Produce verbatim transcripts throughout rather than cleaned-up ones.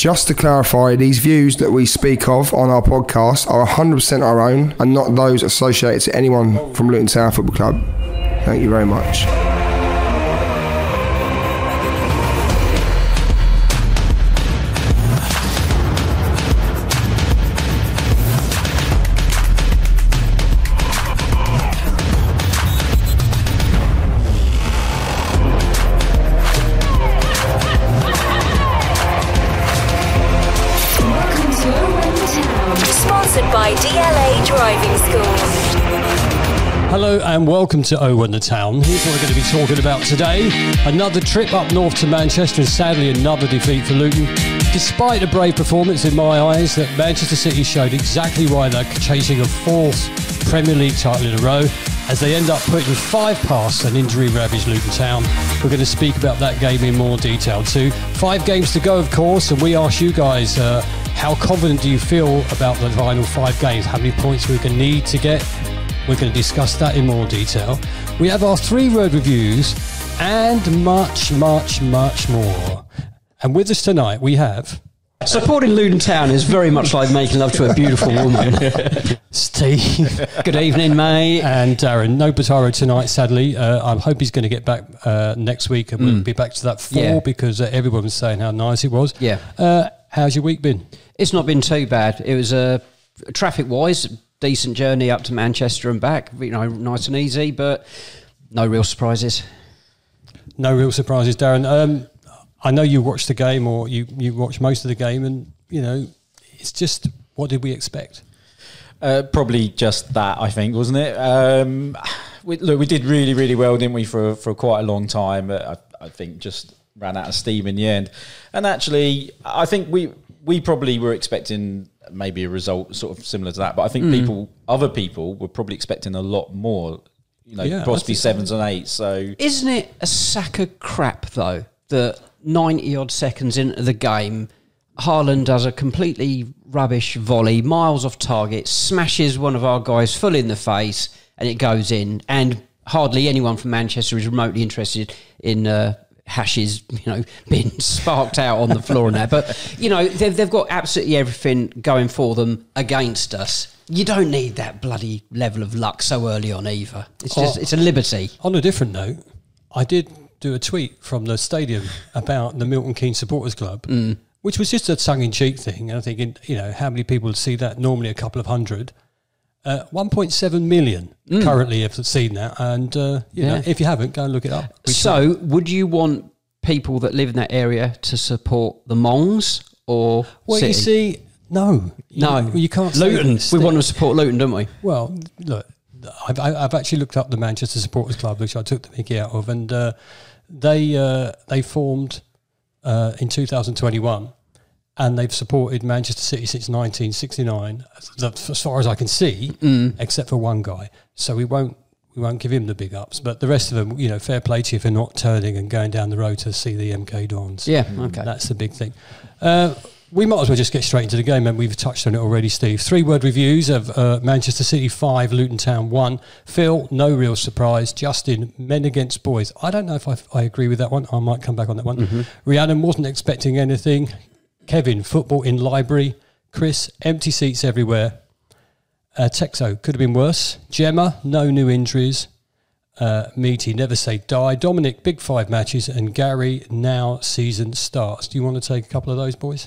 Just to clarify, these views that we speak of on our podcast are one hundred percent our own and not those associated to anyone from Luton Town Football Club. Thank you very much. Hello and welcome to Oh Won the Town. Here's what we're going to be talking about today. Another trip up north to Manchester and sadly another defeat for Luton. Despite a brave performance in my eyes, that Manchester City showed exactly why they're chasing a fourth Premier League title in a row as they end up putting five past an injury-ravaged Luton Town. We're going to speak about that game in more detail too. Five games to go, of course, and we ask you guys, uh, how confident do you feel about the final five games? How many points we're going to need to get? We're going to discuss that in more detail. We have our three-word reviews and much, much, much more. And with us tonight, we have... Supporting Luton Town is very much like making love to a beautiful woman. Steve. Good evening, mate. And Darren. No Bataro tonight, sadly. Uh, I hope he's going to get back uh, next week and mm. we'll be back to that four yeah. because uh, everyone was saying how nice it was. Yeah. Uh, how's your week been? It's not been too bad. It was, uh, traffic-wise... decent journey up to Manchester and back, you know, nice and easy, but no real surprises. No real surprises, Darren. Um, I know you watched the game, or you, you watched most of the game, and, you know, it's just, what did we expect? Uh, probably just that, I think, wasn't it? Um, we, look, we did really, really well, didn't we, for, for quite a long time, but I, I think just ran out of steam in the end. And actually, I think we we probably were expecting maybe a result sort of similar to that, but I think mm. people, other people, were probably expecting a lot more, you know, yeah, possibly sevens so. and eights. So, isn't it a sack of crap though that ninety odd seconds into the game, Haaland does a completely rubbish volley, miles off target, smashes one of our guys full in the face, and it goes in, and hardly anyone from Manchester is remotely interested in. Uh, Hash's, you know, been sparked out on the floor and that. But, you know, they've, they've got absolutely everything going for them against us. You don't need that bloody level of luck so early on either. It's just, oh, it's a liberty. On a different note, I did do a tweet from the stadium about the Milton Keynes Supporters Club, mm. which was just a tongue-in-cheek thing. And I think, you know, how many people would see that? Normally a couple of hundred. Uh, one point seven million mm. currently have seen that, and uh, you yeah. know, if you haven't, go and look it up. We so, try. Would you want people that live in that area to support the Mongs or well, City? You see, no, no, you, you can't. Luton. We want to support Luton, don't we? Well, look, I've, I've actually looked up the Manchester Supporters Club, which I took the mickey out of, and uh, they uh, they formed uh, in two thousand twenty-one. And they've supported Manchester City since nineteen sixty-nine, as far as I can see, mm. except for one guy. So we won't we won't give him the big ups. But the rest of them, you know, fair play to you for not turning and going down the road to see the M K Dons. Yeah, okay. That's the big thing. Uh, we might as well just get straight into the game, and we've touched on it already, Steve. Three-word reviews of uh, Manchester City five, Luton Town one. Phil, no real surprise. Justin, men against boys. I don't know if I, I agree with that one. I might come back on that one. Mm-hmm. Rhiannon wasn't expecting anything. Kevin, football in library. Chris, empty seats everywhere. Uh, Texo, could have been worse. Gemma, no new injuries. Uh, Meaty, never say die. Dominic, big five matches. And Gary, now season starts. Do you want to take a couple of those, boys?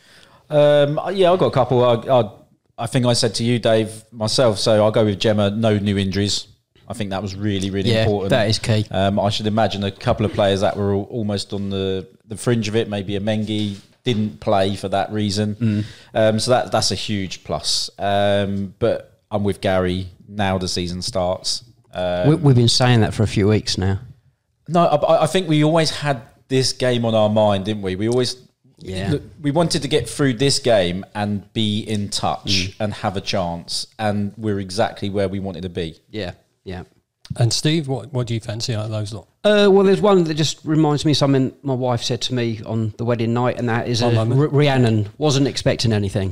Um, yeah, I've got a couple. I, I, I think I said to you, Dave, myself, so I'll go with Gemma, no new injuries. I think that was really, really yeah, important. That is key. Um, I should imagine a couple of players that were all, almost on the, the fringe of it, maybe a Mengi, didn't play for that reason. Mm. Um, so that that's a huge plus. Um, but I'm with Gary, now the season starts. Um, we, we've been saying that for a few weeks now. No, I, I think we always had this game on our mind, didn't we? We always... Yeah. We wanted to get through this game and be in touch mm. and have a chance, and we're exactly where we wanted to be. Yeah, yeah. And Steve, what what do you fancy out of those lot? Uh, well, there's one that just reminds me of something my wife said to me on the wedding night, and that is uh, R- Rhiannon wasn't expecting anything.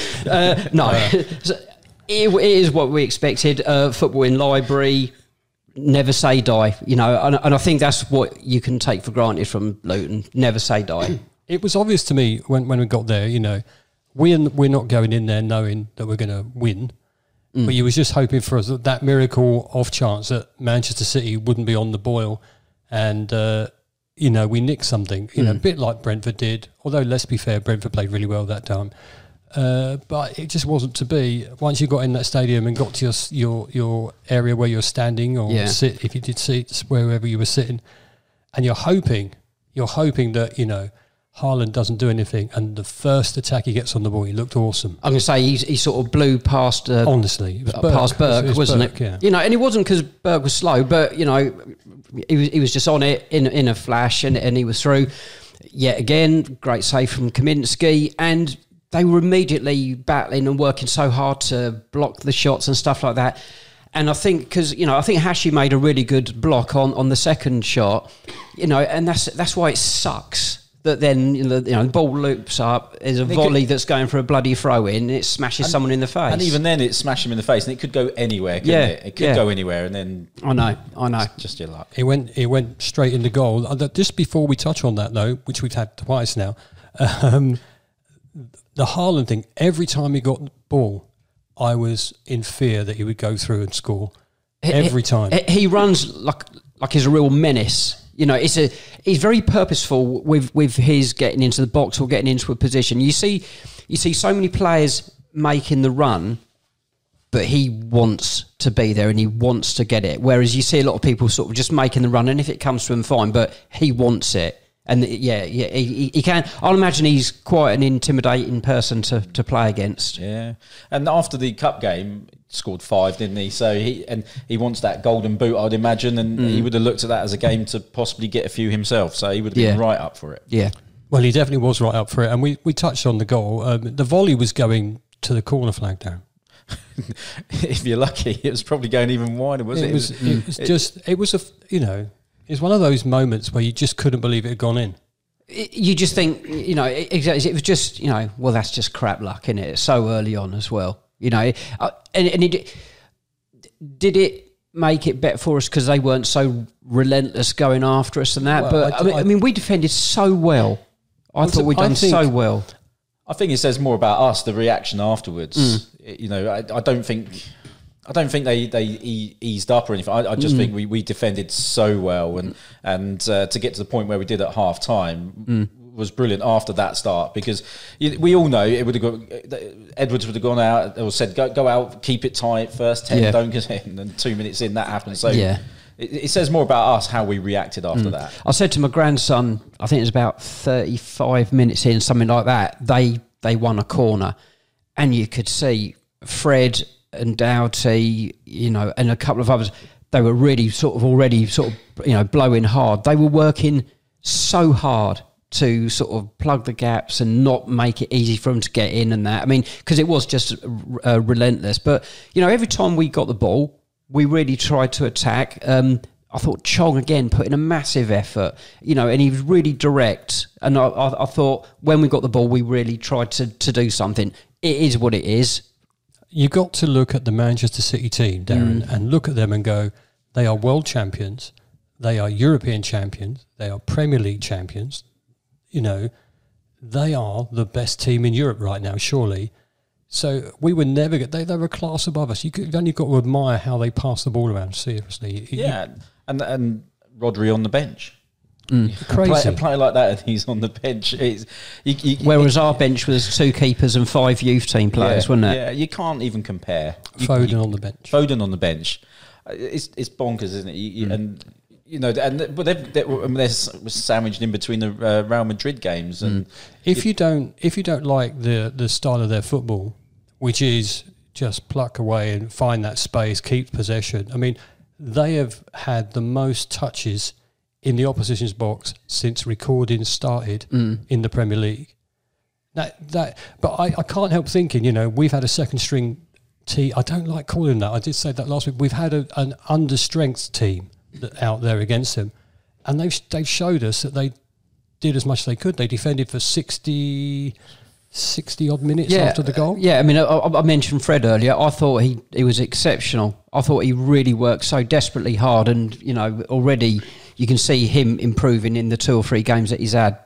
uh, no, uh. it, it is what we expected. Uh, football in library, never say die, you know, and, and I think that's what you can take for granted from Luton. Never say die. It was obvious to me when, when we got there, you know, we're, we're not going in there knowing that we're going to win. Mm. But you was just hoping for us that miracle off chance that Manchester City wouldn't be on the boil and, uh, you know, we nicked something, you mm. know, a bit like Brentford did. Although, let's be fair, Brentford played really well that time. Uh, but it just wasn't to be. Once you got in that stadium and got to your your, your area where you're standing or yeah. sit, if you did seats, wherever you were sitting, and you're hoping, you're hoping that, you know, Haaland doesn't do anything, and the first attack he gets on the ball, he looked awesome. I'm going to say he, he sort of blew past. Uh, Honestly, it was Burke. past Burke, it was, it was wasn't Burke, it? Yeah. You know, and it wasn't because Burke was slow, but you know, he was he was just on it in in a flash, and, and he was through. Yet again, great save from Kaminsky, and they were immediately battling and working so hard to block the shots and stuff like that. And I think because you know, I think Hashi made a really good block on, on the second shot. You know, and that's that's why it sucks. That then you know, you know the ball loops up. There's a volley could, that's going for a bloody throw in. It smashes and, someone in the face, and even then it smashed him in the face, and it could go anywhere. Couldn't yeah, it? It could yeah. go anywhere, and then I know, I know, just your luck. It went, it went straight into goal. Just before we touch on that, though, which we've had twice now, um, the Haaland thing. Every time he got the ball, I was in fear that he would go through and score. Every he, time he, he runs like like he's a real menace. You know, it's a he's very purposeful with, with his getting into the box or getting into a position. You see, you see so many players making the run, but he wants to be there and he wants to get it. Whereas you see a lot of people sort of just making the run, and if it comes to him, fine. But he wants it, and yeah, yeah, he, he can. I'll imagine he's quite an intimidating person to, to play against. Yeah, and after the cup game, scored five, didn't he? So he and he wants that golden boot, I'd imagine, and mm. he would have looked at that as a game to possibly get a few himself. So he would have been yeah. right up for it. Yeah. Well, he definitely was right up for it, and we, we touched on the goal. Um, the volley was going to the corner flag, Darren. If you're lucky, it was probably going even wider, wasn't it? It was. It was, it was just. It was a. You know, it's one of those moments where you just couldn't believe it had gone in. You just think, you know, exactly. It was just, you know, well, that's just crap luck, isn't it? So early on as well. You know, uh, and, and it, did it make it better for us because they weren't so relentless going after us and that? Well, but I, I, mean, I, I mean, we defended so well. I well, thought we'd done think, so well. I think it says more about us, the reaction afterwards. Mm. You know, I, I don't think, I don't think they they e- eased up or anything. I, I just mm. think we, we defended so well, and and uh, to get to the point where we did at half time. Mm. was brilliant after that start, because we all know it would have gone, Edwards would have gone out or said go, go out, keep it tight, first ten, yeah. don't get in, and two minutes in that happened. So yeah. it, it says more about us how we reacted after mm. that. I said to my grandson, I think it was about thirty-five minutes in, something like that, they they won a corner, and you could see Fred and Doughty, you know, and a couple of others, they were really sort of already sort of, you know, blowing hard. They were working so hard to sort of plug the gaps and not make it easy for them to get in and that. I mean, because it was just uh, relentless. But, you know, every time we got the ball, we really tried to attack. Um, I thought Chong, again, put in a massive effort, you know, and he was really direct. And I, I, I thought when we got the ball, we really tried to, to do something. It is what it is. You got to look at the Manchester City team, Darren, mm. and look at them and go, they are world champions, they are European champions, they are Premier League champions. You know, they are the best team in Europe right now, surely. So we would never get, they, they were a class above us. You could, you've only got to admire how they pass the ball around, seriously. Yeah, you, and and Rodri on the bench. Mm. Crazy. A player, a player like that, and he's on the bench. It's, you, you, Whereas it, our bench was two keepers and five youth team players, yeah, wasn't it? Yeah, you can't even compare. Foden you, on the bench. Foden on the bench. It's it's bonkers, isn't it? You, you, mm. And you know, and but they're, they're, I mean, they're sandwiched in between the uh, Real Madrid games. And mm. if it, you don't, if you don't like the the style of their football, which is just pluck away and find that space, keep possession. I mean, they have had the most touches in the opposition's box since recording started mm. in the Premier League. That that, but I, I can't help thinking, you know, we've had a second string team. I don't like calling that. I did say that last week. We've had a, an under-strength team that, out there against them, and they've they've showed us that they did as much as they could. They defended for sixty, sixty odd minutes yeah, after the goal. Uh, yeah, I mean, I, I mentioned Fred earlier. I thought he, he was exceptional. I thought he really worked so desperately hard, and you know already you can see him improving in the two or three games that he's had.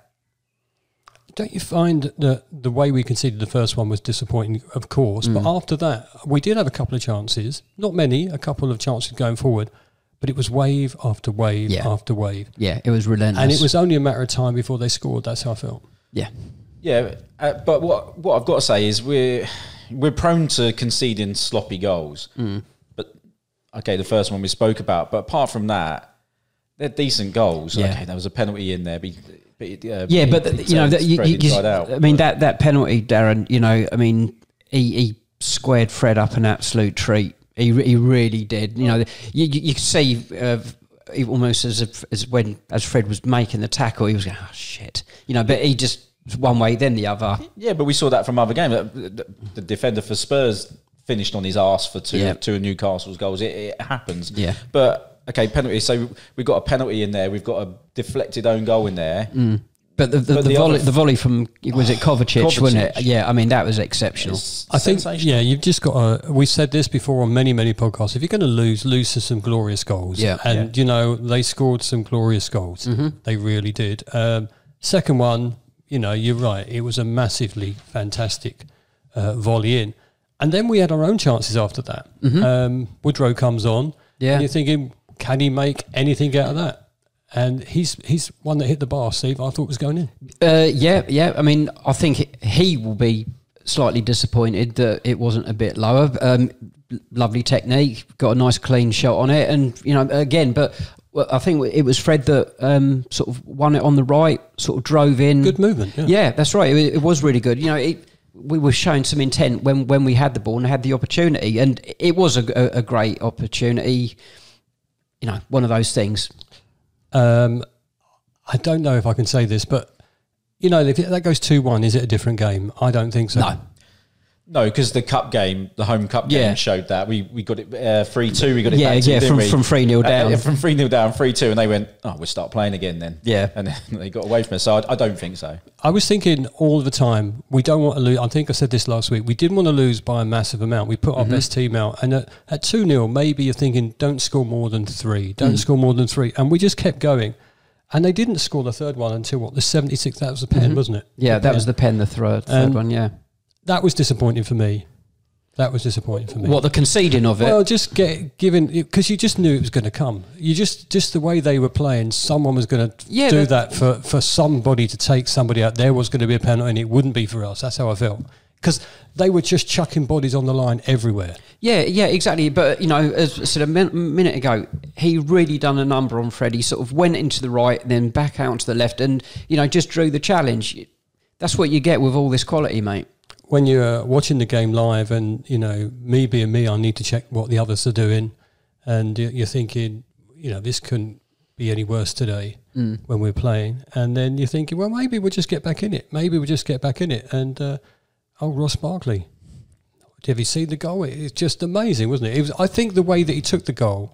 Don't you find that the way we conceded the first one was disappointing, of course, mm. but after that, we did have a couple of chances, not many, a couple of chances going forward, but it was wave after wave yeah. after wave. Yeah, it was relentless. And it was only a matter of time before they scored. That's how I felt. Yeah. Yeah, uh, but what what I've got to say is we're, we're prone to conceding sloppy goals. Mm. But, okay, the first one we spoke about, but apart from that, they're decent goals. Yeah. Okay, there was a penalty in there, but... But it, uh, yeah, it, but it you know, that, you, you, you, out, I mean but. that that penalty, Darren. You know, I mean, he, he squared Fred up an absolute treat. He he really did. You know, you you, you could see uh, almost as if, as when as Fred was making the tackle, he was going, oh shit, you know. But he just one way, then the other. Yeah, but we saw that from other games. The, the defender for Spurs finished on his arse for two yeah. two of Newcastle's goals. It, it happens. Yeah, but. Okay, penalty. So we've got a penalty in there. We've got a deflected own goal in there. Mm. But the the, but the, the volley, other, the volley from was it Kovacic, Kovacic, wasn't it? Yeah, I mean that was exceptional. It's I think yeah, you've just got to. We said this before on many many podcasts. If you're going to lose, lose to some glorious goals. Yeah, and yeah. you know they scored some glorious goals. Mm-hmm. They really did. Um, second one, you know, you're right. It was a massively fantastic uh, volley in, and then we had our own chances after that. Mm-hmm. Um, Woodrow comes on. Yeah, and you're thinking, can he make anything out of that? And he's he's one that hit the bar, Steve. I thought was going in. Uh, yeah, yeah. I mean, I think he will be slightly disappointed that it wasn't a bit lower. Um, lovely technique, got a nice clean shot on it, and you know, again, but I think it was Fred that um, sort of won it on the right, sort of drove in. Good movement. Yeah, yeah that's right. It, it was really good. You know, it, we were showing some intent when, when we had the ball and had the opportunity, and it was a, a, a great opportunity. You know, one of those things. Um, I don't know if I can say this, but you know, if that goes two one, is it a different game? I don't think so. No. No, because the cup game, the home cup game Yeah. showed that. We we got it uh, three two, we got it Yeah, back to, yeah, didn't from- we? from three nil down. Uh, from three nil down, three two, and they went, oh, we'll start playing again then. Yeah. And then they got away from us. So I, I don't think so. I was thinking all the time, we don't want to lose. I think I said this last week. We didn't want to lose by a massive amount. We put our Mm-hmm. best team out. And at, at two nil, maybe you're thinking, don't score more than three. Don't Mm. score more than three. And we just kept going. And they didn't score the third one until, what, the seventy-sixth? That was the pen, Mhm. wasn't it? Yeah, The that pen. was the pen, the third, third Um, one, yeah. That was disappointing for me. That was disappointing for me. What, the conceding of it? Well, just get given because you just knew it was going to come. You just just the way they were playing, someone was going to Yeah, do but- that for for somebody to take somebody out. There was going to be a penalty, and it wouldn't be for us. That's how I felt because they were just chucking bodies on the line everywhere. Yeah, yeah, exactly. But, you know, as I said a min- minute ago, he really done a number on Fred. He sort of went into the right, then back out to the left and, you know, just drew the challenge. That's what you get with all this quality, mate. When you're watching the game live and, you know, me being me, I need to check what the others are doing. And you're thinking, you know, this couldn't be any worse today Mm. when we're playing. And then you're thinking, well, maybe we'll just get back in it. Maybe we'll just get back in it. And, uh, oh, Ross Barkley. Have you seen the goal? It's just amazing, wasn't it? It was. I think the way that he took the goal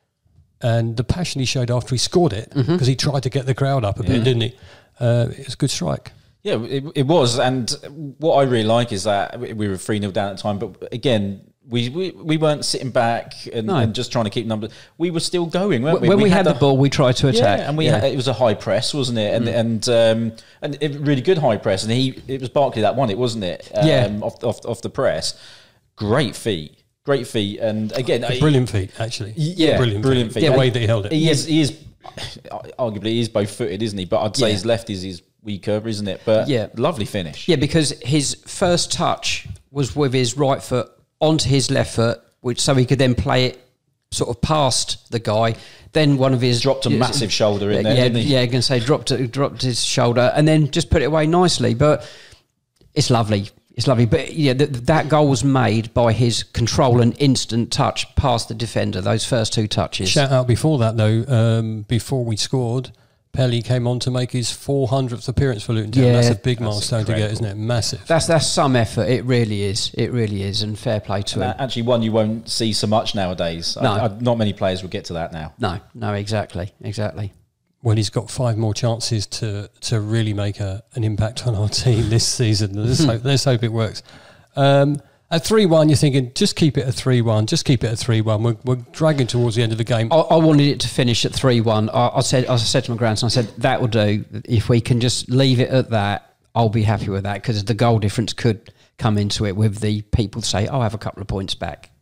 and the passion he showed after he scored it, because Mm-hmm. he tried to get the crowd up a bit, Yeah. didn't he? Uh, it was a good strike. Yeah, it, it was. And what I really like is that we were three nil down at the time. But again, we, we, we weren't sitting back and, No. and just trying to keep numbers. We were still going, weren't we? When we, we had the ball, we tried to attack. Yeah, and we Yeah. had, it was a high press, wasn't it? And and um, and it, really good high press. And he it was Barkley that won it, wasn't it? Um, Yeah. Off, off off the press, great feet, great feet. And again, A brilliant feat, actually. Yeah, brilliant, brilliant feat. feat. The Yeah, way that he held it. He is he is arguably he is both footed, isn't he? But I'd say Yeah. his left is his weaker, isn't it? But Yeah. lovely finish. Yeah, because his first touch was with his right foot onto his left foot, which so he could then play it sort of past the guy. Then one of his Dropped a massive shoulder in there, Yeah, didn't he? yeah, I can say dropped it, dropped his shoulder, and then just put it away nicely. But it's lovely. It's lovely. But yeah, th- that goal was made by his control and instant touch past the defender. Those first two touches. Shout out before that, though, um, before we scored, Pelly came on to make his four hundredth appearance for Luton Town. Yeah. That's a big That's milestone to get, incredible. isn't it? Massive. That's that's some effort. It really is. It really is, and fair play to him. And actually, one you won't see so much nowadays. No. I, I, not many players will get to that now. No, no, exactly, exactly. Well, he's got five more chances to to really make a, an impact on our team this season. Let's hope, let's hope it works. Um, At three one, you're thinking, just keep it at three one, just keep it at three one. We're, we're dragging towards the end of the game. I, I wanted it to finish at three one. I, I said, I said to my grandson, I said, that will do. If we can just leave it at that, I'll be happy with that, because the goal difference could come into it with the people say, I'll have a couple of points back.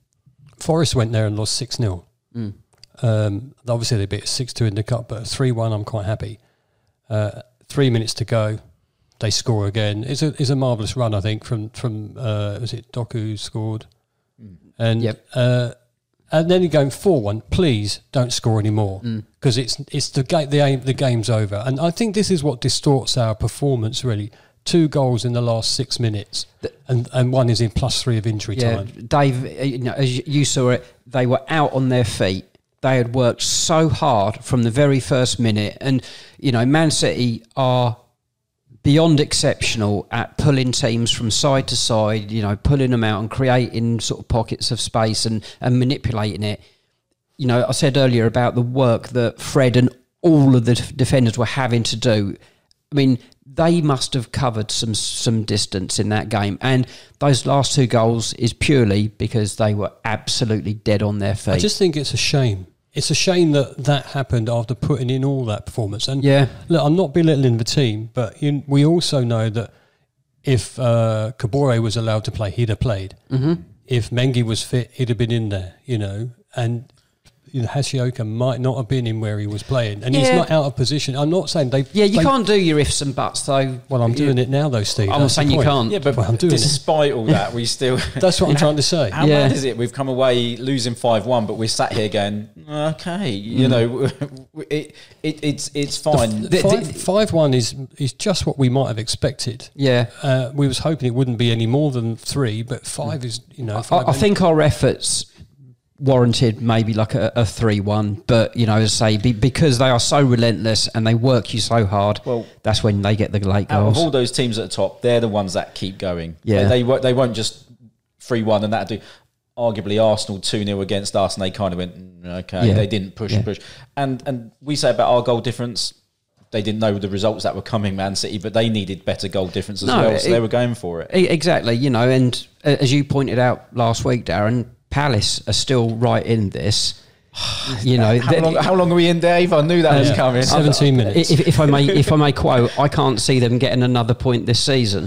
Forest went there and lost six nil. Mm. Um, obviously, they beat six two in the cup, but at three one, I'm quite happy. Uh, three minutes to go. They score again. It's a it's a marvellous run, I think, from from uh, was it Doku scored, mm. and yep. uh, and then you're going four one. Please don't score anymore, because mm. it's it's the game the aim the game's over. And I think this is what distorts our performance really. Two goals in the last six minutes, the, and and one is in plus three of injury yeah, time. Dave, you know, as you saw it, they were out on their feet. They had worked so hard from the very first minute, and you know, Man City are beyond exceptional at pulling teams from side to side, you know, pulling them out and creating sort of pockets of space and, and manipulating it. You know, I said earlier about the work that Fred and all of the defenders were having to do. I mean, they must have covered some some distance in that game. And those last two goals is purely because they were absolutely dead on their feet. I just think it's a shame. It's a shame that that happened after putting in all that performance. And yeah. look, I'm not belittling the team, but you, we also know that if uh, Kabore was allowed to play, he'd have played. Mm-hmm. If Mengi was fit, he'd have been in there, you know. And you know, Hashioka might not have been in where he was playing, and yeah. he's not out of position. I'm not saying they. Yeah, you they, can't do your ifs and buts though. Well, I'm doing it now, though, Steve. I'm not saying you can't. Yeah, but well, I'm doing despite it. all that, we still. That's what I'm trying to say. How yeah. bad is it? We've come away losing five one, but we're sat here going, okay, you mm. know, it, it it's it's fine. The, five, five one is is just what we might have expected. Yeah, uh, we was hoping it wouldn't be any more than three, but five mm. is you know. I, I think our efforts warranted maybe like a, a three one, but you know, as I say, be, because they are so relentless and they work you so hard, well, that's when they get the late out goals. Of all those teams at the top, they're the ones that keep going. Yeah, they they, they won't just three one and that do. Arguably, Arsenal two nil against us, and they kind of went okay. Yeah. They didn't push yeah. and push, and and we say about our goal difference. They didn't know the results that were coming, Man City, but they needed better goal difference as no, well, so it, they were going for it. Exactly, you know, and uh, as you pointed out last week, Darren, Palace are still right in this. You know, how, long, how long are we in, Dave? I knew that uh, was coming. Seventeen minutes. If, if I may, if I may quote, I can't see them getting another point this season.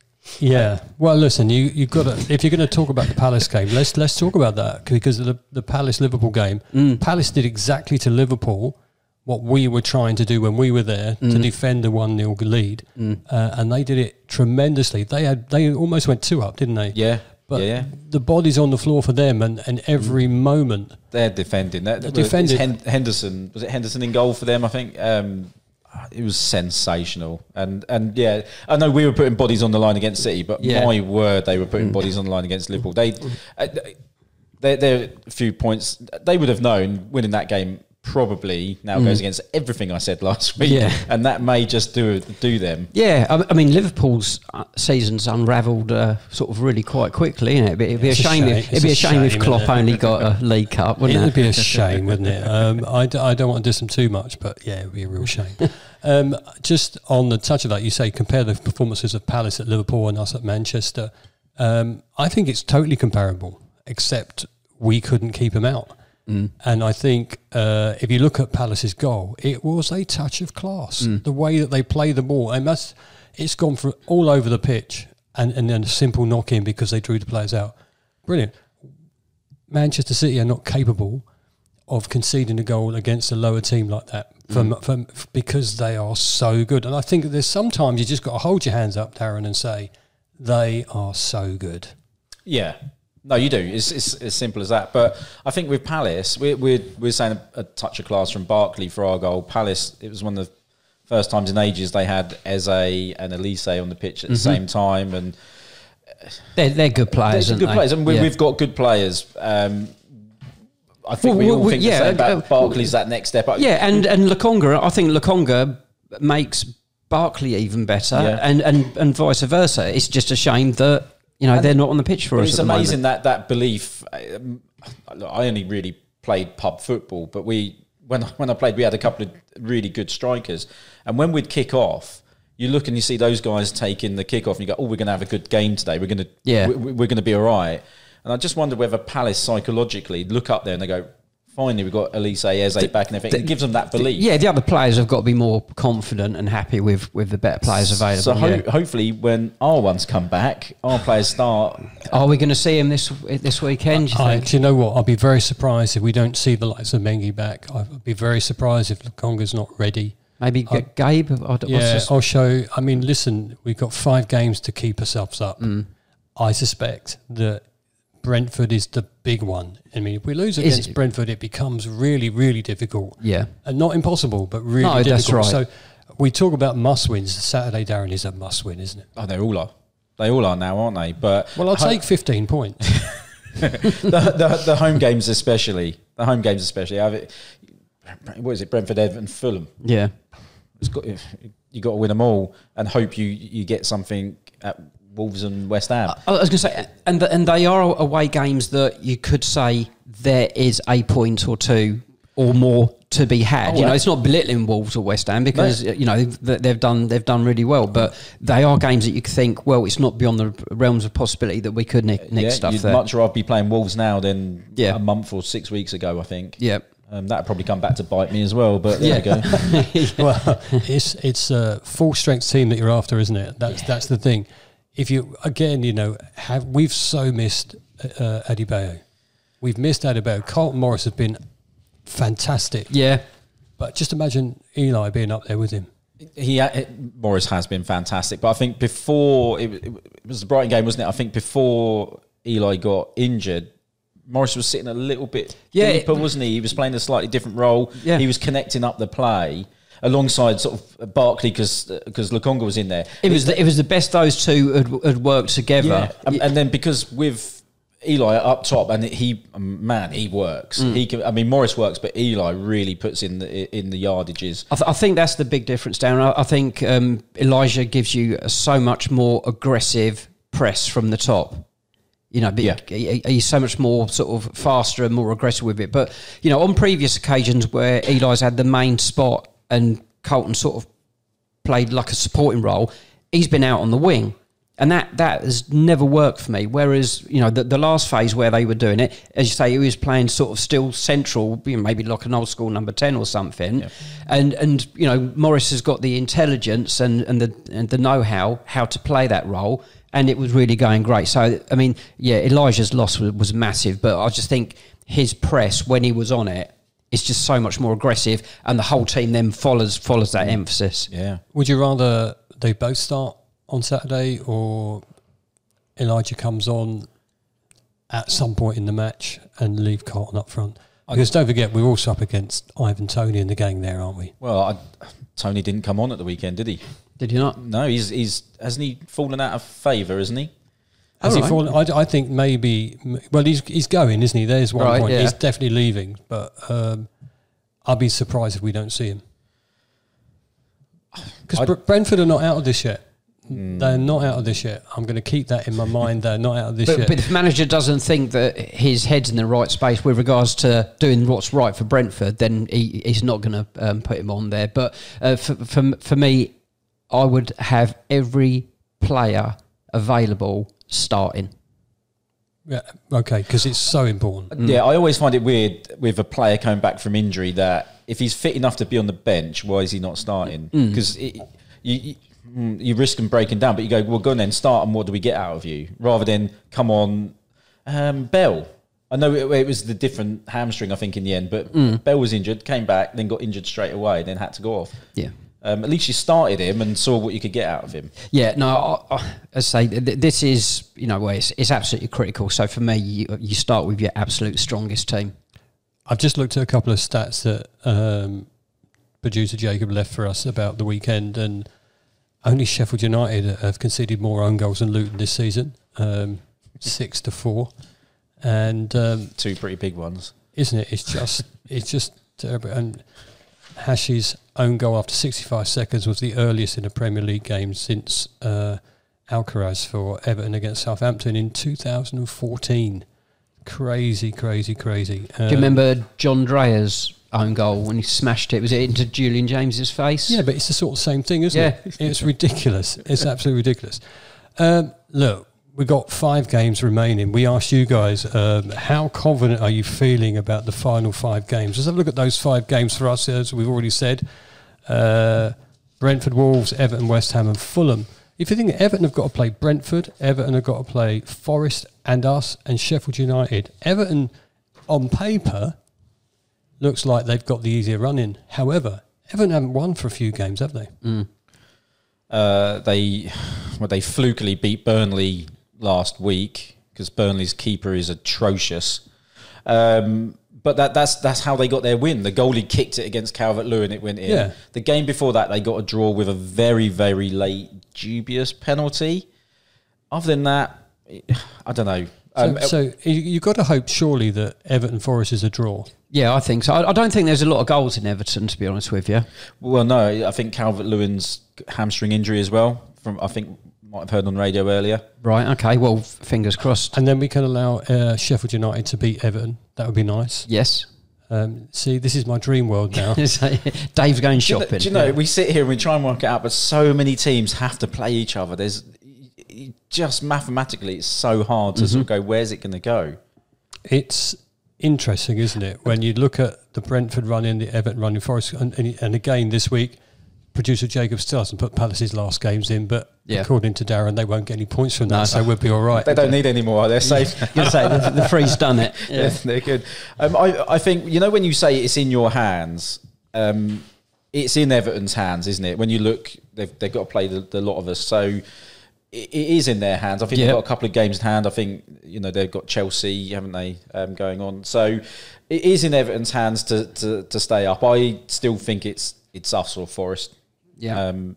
Yeah. Well, listen, you you got to if you're going to talk about the Palace game, let's let's talk about that, because of the the Palace Liverpool game. Mm. Palace did exactly to Liverpool what we were trying to do when we were there mm. to defend the one nil lead, mm. uh, and they did it tremendously. They had they almost went two up, didn't they? Yeah. But yeah. the body's on the floor for them, and, and every mm. moment they're defending. They're, they're defending. Henderson was it Henderson in goal for them? I think um, it was sensational. And and yeah, I know we were putting bodies on the line against City, but yeah. my word, they were putting mm. bodies on the line against Liverpool. They, uh, there, there a few points they would have known winning that game. Probably now mm. goes against everything I said last week, yeah. and that may just do do them. Yeah, I, I mean Liverpool's season's unravelled uh, sort of really quite quickly, isn't it? It'd, it'd be it's a shame. A shame. If, it'd be a shame, shame if Klopp only got a League Cup, wouldn't it? It'd be a shame, wouldn't it? Um, I, d- I don't want to diss them too much, but yeah, it'd be a real shame. um, just on the touch of that, you say compare the performances of Palace at Liverpool and us at Manchester. Um, I think it's totally comparable, except we couldn't keep them out. Mm. And I think uh, if you look at Palace's goal, it was a touch of class. Mm. The way that they play the ball, and that's, it's gone for all over the pitch, and, and then a simple knock in because they drew the players out. Brilliant. Manchester City are not capable of conceding a goal against a lower team like that from, mm. from, because they are so good. And I think there's sometimes you just got to hold your hands up, Darren, and say they are so good. Yeah. No, you do. It's, it's as simple as that. But I think with Palace, we're we're, we're saying a, a touch of class from Barkley for our goal. Palace, it was one of the first times in ages they had Eze and Elise on the pitch at mm-hmm. the same time, and they're they're good players. They're aren't good they? players, and we, yeah. we've got good players. Um, I think well, we all well, think yeah, the same about uh, Barkley's that next step up. Yeah, and and Lokonga, I think Lokonga makes Barkley even better, yeah. and and and vice versa. It's just a shame that. You know, and they're not on the pitch for us. It's at the amazing moment. that that belief. Um, I only really played pub football, but we when when I played, we had a couple of really good strikers, and when we'd kick off, you look and you see those guys taking the kick off, and you go, "Oh, we're going to have a good game today. We're going to, yeah. we're, we're going to be all right." And I just wonder whether Palace psychologically look up there and they go, "Finally, we've got Elise Eze back and everything." The, it gives them that belief. Yeah, the other players have got to be more confident and happy with, with the better players available. So ho- yeah. hopefully, when our ones come back, our players start. Are we going to see him this this weekend? Do you, I, think? do you know what? I'll be very surprised if we don't see the likes of Mengi back. I'd be very surprised if Lukonga's not ready. Maybe I, Gabe? Or, yeah, I'll show. I mean, listen, we've got five games to keep ourselves up. Mm. I suspect that Brentford is the big one. I mean, if we lose against it, Brentford, it becomes really, really difficult. Yeah. And not impossible, but really no, difficult. That's right. So we talk about must-wins. Saturday, Darren, is a must-win, isn't it? Oh, they all are. They all are now, aren't they? But Well, I'll ho- take fifteen points. the, the, the home games especially. The home games especially. Have it, what is it? Brentford, Everton, Fulham. Yeah. It's got, you got to win them all and hope you, you get something at Wolves and West Ham. I was going to say, and the, and they are away games that you could say there is a point or two or more to be had. Oh, you know, yeah. it's not belittling Wolves or West Ham because No. you know they've done they've done really well, but they are games that you could think, well, it's not beyond the realms of possibility that we could nick, nick yeah, stuff you'd there. much rather be playing Wolves now than Yeah. a month or six weeks ago, I think. Yeah. Um, that'd probably come back to bite me as well, but there Yeah. we go. Well, it's it's a full strength team that you're after, isn't it? That's that's the thing. If you again, you know, have we've so missed uh, Adebayo. We've missed Adebayo. Carlton Morris has been fantastic. Yeah. But just imagine Eli being up there with him. He uh, Morris has been fantastic, but I think before it, it was the Brighton game, wasn't it? I think before Eli got injured, Morris was sitting a little bit Yeah, deeper, it- wasn't he? He was playing a slightly different role. Yeah. He was connecting up the play alongside sort of Barkley because because Lukonga was in there. It was the, it was the best those two had, had worked together. Yeah, and, and then because with Eli up top, and he man, he works. Mm. He can. I mean, Morris works, but Eli really puts in the in the yardages. I, th- I think that's the big difference, Darren. I, I think um, Elijah gives you so much more aggressive press from the top. You know, but Yeah. he, he's so much more sort of faster and more aggressive with it. But, you know, on previous occasions where Eli's had the main spot and Carlton sort of played like a supporting role, he's been out on the wing. And that, that has never worked for me. Whereas, you know, the, the last phase where they were doing it, as you say, he was playing sort of still central, you know, maybe like an old school number ten or something. Yeah. And, and you know, Morris has got the intelligence and, and the and the know-how, how to play that role. And it was really going great. So, I mean, yeah, Elijah's loss was, was massive. But I just think his press, when he was on it, is just so much more aggressive. And the whole team then follows follows that emphasis. Yeah. Would you rather they both start on Saturday or Elijah comes on at some point in the match and leave Carlton up front? Because don't forget, we're also up against Ivan Toney in the gang there, aren't we? Well, I, Tony didn't come on at the weekend, did he? Did you not? No, he's he's hasn't he fallen out of favour, isn't he? Has Oh, he right. fallen? I, I think maybe. Well, he's he's going, isn't he? There's one Right, point. yeah. He's definitely leaving, but um, I'll be surprised if we don't see him. Because I'd- Br- Brentford are not out of this yet. They're not out of this yet. I'm going to keep that in my mind. They're not out of this But, yet. but if the manager doesn't think that his head's in the right space with regards to doing what's right for Brentford, then he, he's not going to um, put him on there. But uh, for, for for me, I would have every player available starting. Yeah, okay, because it's so important. Yeah, I always find it weird with a player coming back from injury that if he's fit enough to be on the bench, why is he not starting? Because you, you you risk him breaking down, but you go, well, go on then, start, and what do we get out of you? Rather than, come on, um, Bell. I know it, it was the different hamstring, I think, in the end, but Bell was injured, came back, then got injured straight away, then had to go off. Yeah. Um, at least you started him and saw what you could get out of him. Yeah, no, I, I, as I say, th- this is, you know, where it's, it's absolutely critical. So for me, you, you start with your absolute strongest team. I've just looked at a couple of stats that um, producer Jacob left for us about the weekend, and only Sheffield United have conceded more own goals than Luton this season, um, six to four, and um, Two pretty big ones. isn't it? It's just it's just terrible. And Hash's own goal after sixty-five seconds was the earliest in a Premier League game since uh, Alcaraz for Everton against Southampton in two thousand fourteen. Crazy, crazy, crazy. Um, Do you remember John Dreher's own goal when he smashed it. Was it into Julian James's face? Yeah, but it's the sort of same thing, isn't Yeah. it? It's ridiculous. It's absolutely ridiculous. Um, look, we've got five games remaining. We asked you guys, um, how confident are you feeling about the final five games? Let's have a look at those five games for us, as we've already said. Uh, Brentford, Wolves, Everton, West Ham and Fulham. If you think Everton have got to play Brentford, Everton have got to play Forest and us and Sheffield United. Everton, on paper, looks like they've got the easier run in. However, Everton haven't won for a few games, have they? Mm. Uh, they well, they flukily beat Burnley last week because Burnley's keeper is atrocious. Um, but that, that's that's how they got their win. The goalie kicked it against Calvert-Lewin, it went in. Yeah. The game before that, they got a draw with a very, very late, dubious penalty. Other than that, I don't know. Um, So, so you, you've got to hope, surely, that Everton Forest is a draw. Yeah, I think so. I, I don't think there's a lot of goals in Everton, to be honest with you. Well, no, I think Calvert-Lewin's hamstring injury as well. From I think might have heard on radio earlier. Right, okay, well, f- fingers crossed. And then we can allow uh, Sheffield United to beat Everton. That would be nice. Yes. Um, see, this is my dream world now. Dave's going Do you know, shopping. do you know Yeah. we sit here and we try and work it out, but so many teams have to play each other. There's just mathematically, it's so hard to sort of go, where's it going to go? It's interesting, isn't it? When you look at the Brentford run in, the Everton run in Forest, and, and, and again this week, producer Jacob still hasn't put Palace's last games in, but Yeah. according to Darren, they won't get any points from that, No. so we'll be all right. They don't need any more. They're safe. I was going to say, the, the free's done it. Yeah, Yeah. they're good. Um, I, I think, you know, when you say it's in your hands, um, it's in Everton's hands, isn't it? When you look, they've, they've got to play the, the lot of us. So it, it is in their hands. I think Yep. they've got a couple of games in hand. I think, you know, they've got Chelsea, haven't they, um, going on. So it is in Everton's hands to, to, to stay up. I still think it's it's us or Forest. Yeah. Um,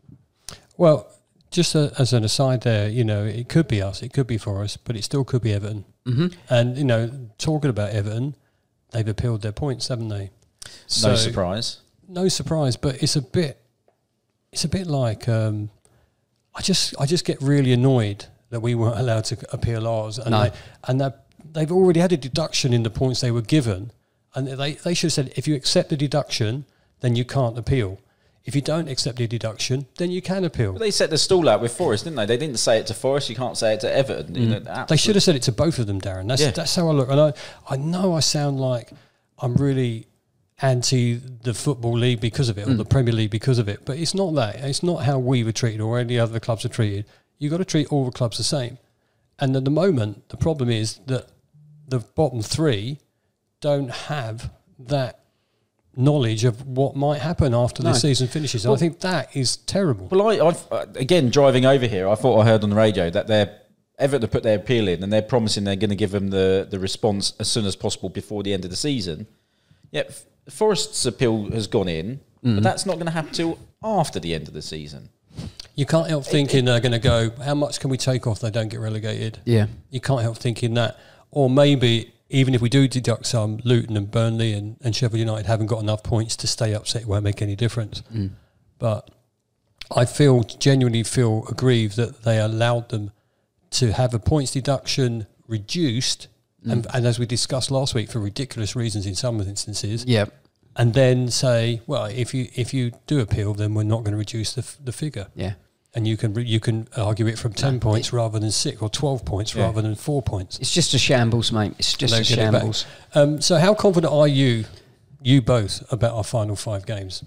Well, just a, as an aside there, you know, it could be us, it could be Forest, but it still could be Everton. Mm-hmm. And, you know, talking about Everton, they've appealed their points, haven't they? no surprise. No surprise, but it's a bit, it's a bit like, um, I just, I just get really annoyed that we weren't allowed to appeal ours, and No. they, and that they've already had a deduction in the points they were given, and they, they should have said, if you accept the deduction, then you can't appeal. If you don't accept the deduction, then you can appeal. But they set the stall out with Forest, didn't they? They didn't say it to Forest. You can't say it to Everton. You know, They absolute- should have said it to both of them, Darren. That's Yeah. that's how I look. And I, I know I sound like I'm really anti the Football League because of it, or the Premier League because of it. But it's not that. It's not how we were treated or any other clubs are treated. You've got to treat all the clubs the same. And at the moment, the problem is that the bottom three don't have that knowledge of what might happen after No. the season finishes. And Well- I think that is terrible. Well, I, I've, uh, again, driving over here, I thought I heard on the radio that they're Everton have put their appeal in and they're promising they're going to give them the, the response as soon as possible before the end of the season. Yep, F- Forest's appeal has gone in, but that's not going to happen till after the end of the season. You can't help thinking they're going to go, how much can we take off they don't get relegated? Yeah. You can't help thinking that. Or maybe, even if we do deduct some, Luton and Burnley and, and Sheffield United haven't got enough points to stay upset, it won't make any difference. But I feel, genuinely feel aggrieved that they allowed them to have a points deduction reduced, and, and as we discussed last week, for ridiculous reasons in some instances, Yeah. and then say, well, if you if you do appeal, then we're not going to reduce the, f- the figure. Yeah. And you can re- you can argue it from ten points rather than six, or twelve points Yeah. rather than four points. It's just a shambles, mate. It's just They'll a get it back. shambles. Um, so how confident are you, you both, about our final five games?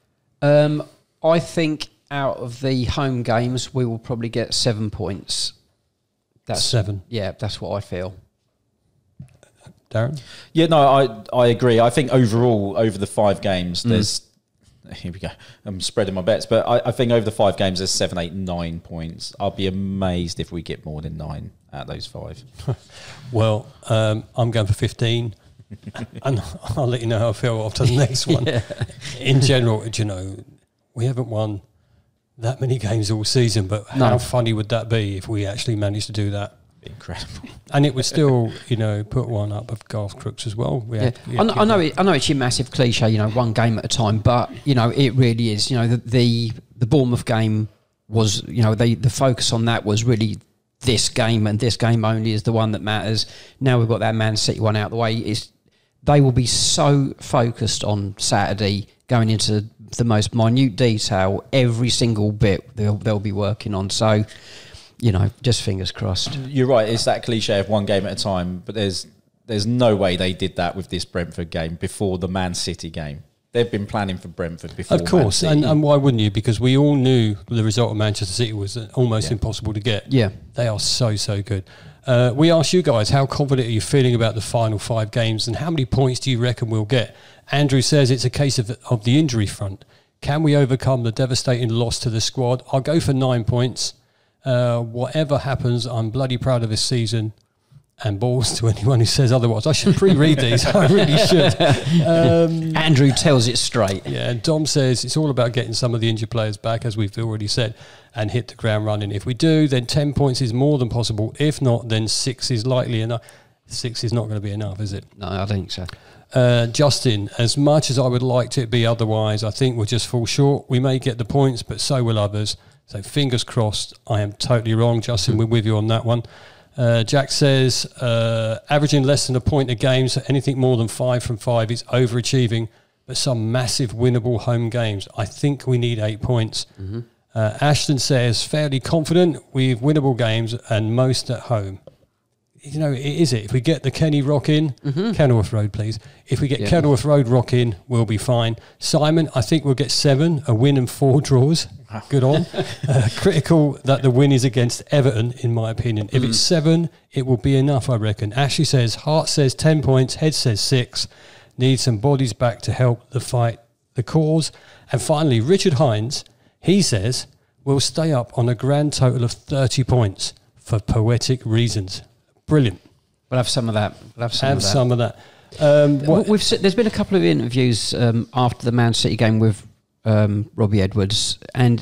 Um, I think out of the home games, we will probably get seven points. That's Seven. Yeah, that's what I feel. Darren? Yeah, no, I I agree. I think overall, over the five games, there's... Here we go. I'm spreading my bets, but I, I think over the five games, there's seven, eight, nine points. I'll be amazed if we get more than nine out of those five. Well, um, I'm going for fifteen. And I'll let you know how I feel after the next one. In general, do you know, we haven't won that many games all season, but how No. funny would that be if we actually managed to do that? Incredible. And it would still, you know, put one up of Garth Crooks as well. We Yeah. had- we I, had know, I know people- it. I know it's your massive cliche, you know, one game at a time, but you know it really is. You know, the the, the Bournemouth game was, you know, they the focus on that was really this game, and this game only is the one that matters. Now we've got that Man City one out of the way. It's they will be so focused on Saturday, going into the most minute detail, every single bit they'll, they'll be working on. So, you know, just fingers crossed. You're right. It's that cliche of one game at a time, but there's there's no way they did that with this Brentford game before the Man City game. They've been planning for Brentford before. Of course, and, and why wouldn't you? Because we all knew the result of Manchester City was almost yeah. impossible to get. Yeah. They are so, so good. Uh, we asked you guys, how confident are you feeling about the final five games and how many points do you reckon we'll get? Andrew says it's a case of, of the injury front. Can we overcome the devastating loss to the squad? I'll go for nine points. Uh, whatever happens, I'm bloody proud of this season. And balls to anyone who says otherwise. I should pre-read these. I really should. Um, Andrew tells it straight. Yeah, and Dom says it's all about getting some of the injured players back, as we've already said, and hit the ground running. If we do, then ten points is more than possible. If not, then six is likely enough. Six is not going to be enough, is it? No, I don't think so. Uh, Justin, as much as I would like it to be otherwise, I think we'll just fall short. We may get the points, but so will others. So fingers crossed. I am totally wrong, Justin. We're with you on that one. Uh, Jack says, uh, averaging less than a point a game, so anything more than five from five is overachieving, but some massive winnable home games. I think we need eight points. Mm-hmm. Uh, Ashton says, fairly confident with winnable games and most at home. You know, is it? If we get the Kenny Rock in, mm-hmm. Kenilworth Road, please. If we get yeah. Kenilworth Road Rock in, we'll be fine. Simon, I think we'll get seven, a win and four draws. Good on. uh, critical that the win is against Everton, in my opinion. If mm. it's seven, it will be enough, I reckon. Ashley says, Hart says ten points, Head says six. Need some bodies back to help the fight, the cause. And finally, Richard Hines, he says, we'll stay up on a grand total of thirty points for poetic reasons. Brilliant. We'll have some of that. We'll have some have of that. some of that. Um, what, We've there's been a couple of interviews um, after the Man City game with um, Robbie Edwards, and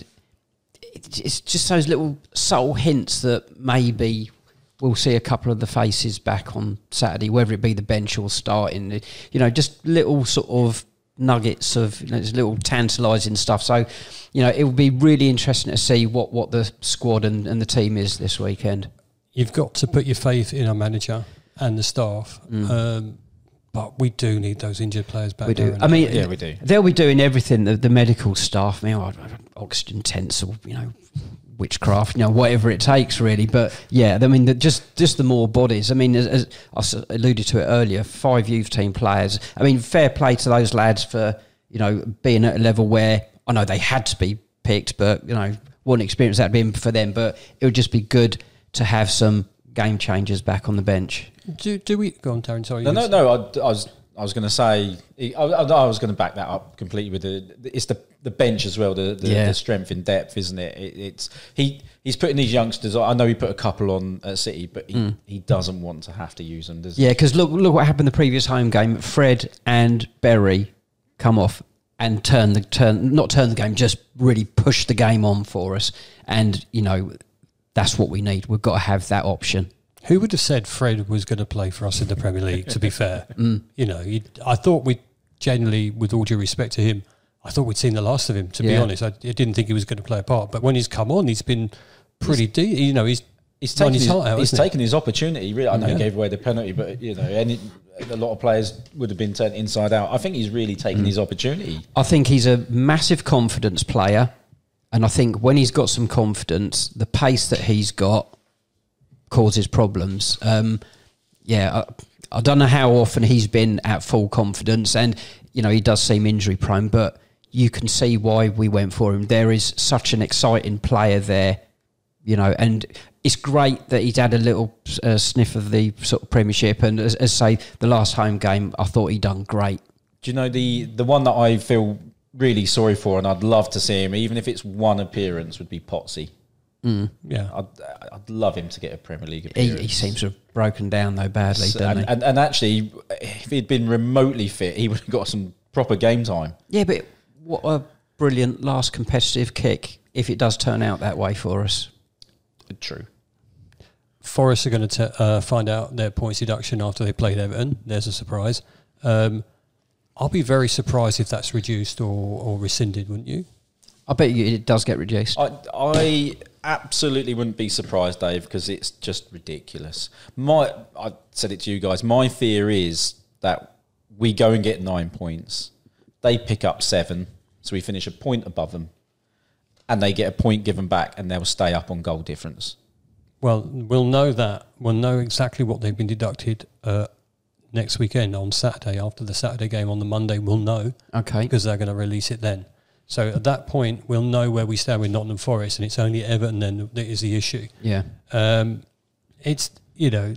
it, it's just those little subtle hints that maybe we'll see a couple of the faces back on Saturday, whether it be the bench or starting. You know, just little sort of nuggets of, you know, little tantalising stuff. So, you know, it will be really interesting to see what, what the squad and, and the team is this weekend. You've got to put your faith in our manager and the staff. Mm. Um, but we do need those injured players back. We do. I mean, yeah, we do. They'll be doing everything. The, the medical staff, I mean, oh, oxygen tents or, you know, witchcraft, you know, whatever it takes, really. But yeah, I mean, the, just just the more bodies. I mean, as, as I alluded to it earlier, five youth team players. I mean, fair play to those lads for, you know, being at a level where I know they had to be picked, but, you know, what an experience that'd been for them. But it would just be good to have some game changers back on the bench. Do do we go on, Darren? Sorry, no, no, no. I, I was I was going to say I, I, I was going to back that up completely with the it's the the bench as well. The the, yeah. the strength in depth, isn't it? it? It's he he's putting these youngsters. I know he put a couple on at City, but he, mm. he doesn't want to have to use them, does he? Yeah, because look look what happened the previous home game. Fred and Berry come off and turn the turn not turn the game, just really push the game on for us. And you know, that's what we need. We've got to have that option. Who would have said Fred was going to play for us in the Premier League, to be fair? Mm. You know, I thought we generally, with all due respect to him, I thought we'd seen the last of him, to yeah. be honest. I, I didn't think he was going to play a part. But when he's come on, he's been pretty deep. You know, he's, he's taken his, his heart out, He's taken he? his opportunity. Really, I know yeah. he gave away the penalty, but, you know, any, a lot of players would have been turned inside out. I think he's really taken mm. his opportunity. I think he's a massive confidence player. And I think when he's got some confidence, the pace that he's got causes problems. Um, yeah, I, I don't know how often he's been at full confidence, and you know he does seem injury prone, but you can see why we went for him. There is such an exciting player there, you know, and it's great that he's had a little uh, sniff of the sort of Premiership. And as, as say, the last home game, I thought he done great. Do you know the the one that I feel really sorry for, and I'd love to see him, even if it's one appearance, would be Potsy. Mm. Yeah, I'd, I'd love him to get a Premier League appearance. He, he seems to have broken down though badly, so, doesn't and, he? And, and actually, if he'd been remotely fit, he would have got some proper game time. Yeah, but what a brilliant last competitive kick if it does turn out that way for us. True. Forest are going to uh, find out their points deduction after they played Everton. There's a surprise. Um, I'll be very surprised if that's reduced or, or rescinded, wouldn't you? I bet you it does get reduced. I, I absolutely wouldn't be surprised, Dave, because it's just ridiculous. My, I said it to you guys. My fear is that we go and get nine points. They pick up seven, so we finish a point above them, and they get a point given back, and they'll stay up on goal difference. Well, we'll know that. We'll know exactly what they've been deducted uh, next weekend on Saturday. After the Saturday game on the Monday, we'll know. Okay. Because they're going to release it then. So at that point, we'll know where we stand with Nottingham Forest, and it's only Everton then that is the issue. Yeah. Um, it's, you know,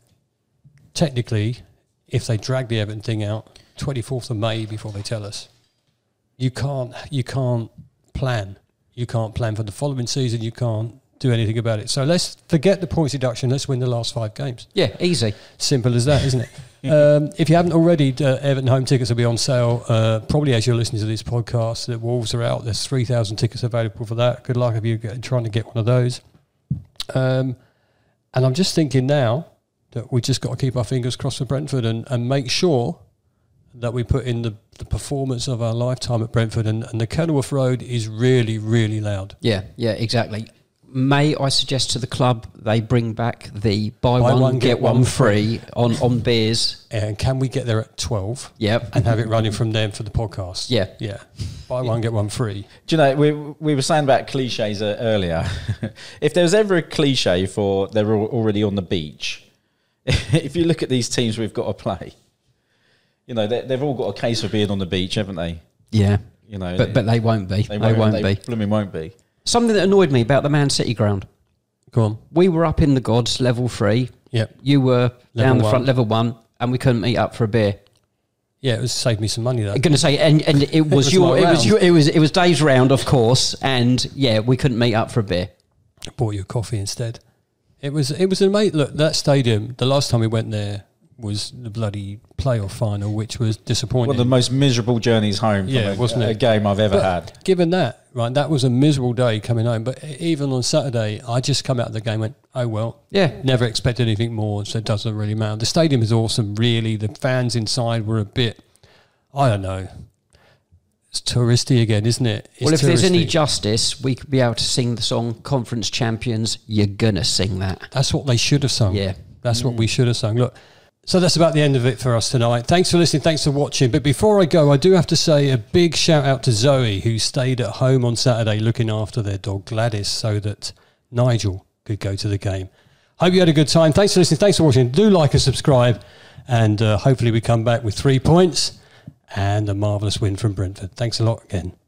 technically, if they drag the Everton thing out, twenty-fourth of May before they tell us, you can't, you can't plan. You can't plan for the following season. You can't do anything about it. So let's forget the points deduction. Let's win the last five games. Yeah, easy. Simple as that, isn't it? Um, if you haven't already, uh, Everton home tickets will be on sale uh, probably as you're listening to this podcast. The Wolves are out. There's three thousand tickets available for that. Good luck if you're get, trying to get one of those. Um, and I'm just thinking now that we just got to keep our fingers crossed for Brentford and, and make sure that we put in the, the performance of our lifetime at Brentford. And, and the Kenilworth Road is really, really loud. Yeah, yeah, exactly. May I suggest to the club they bring back the buy, buy one, one, get, get one, one free on, on beers. And can we get there at twelve? Yep. And have it running from them for the podcast? Yeah. Yeah. Buy one, get one free. Do you know, we we were saying about cliches uh, earlier. If there was ever a cliche for they're already on the beach, if you look at these teams we've got to play, you know, they've all got a case for being on the beach, haven't they? Yeah. You know, But, but they won't be. They, they won't, won't they be. Blooming won't be. Something that annoyed me about the Man City ground. Go on. We were up in the gods, level three. Yep. You were level down the one. front, level one, and we couldn't meet up for a beer. Yeah, it was saved me some money though. I'm going to say, and, and it was, was your, my it was round. your, it was it was Dave's round, of course, and yeah, we couldn't meet up for a beer. I bought you a coffee instead. It was it was amazing. Look, that stadium. The last time we went there was the bloody playoff final, which was disappointing. One of the most miserable journeys home. Yeah, from a, wasn't it? A game I've ever but had. Given that, right, that was a miserable day coming home. But even on Saturday, I just come out of the game and went, oh well. Yeah. Never expected anything more, so it doesn't really matter. The stadium is awesome, really. The fans inside were a bit, I don't know. It's touristy again, isn't it? It's well, if there's any touristy. justice, we could be able to sing the song Conference Champions. You're going to sing that. That's what they should have sung. Yeah. That's what we should have sung. Look, so that's about the end of it for us tonight. Thanks for listening. Thanks for watching. But before I go, I do have to say a big shout out to Zoe, who stayed at home on Saturday looking after their dog Gladys so that Nigel could go to the game. Hope you had a good time. Thanks for listening. Thanks for watching. Do like and subscribe. And uh, hopefully we come back with three points and a marvellous win from Brentford. Thanks a lot again.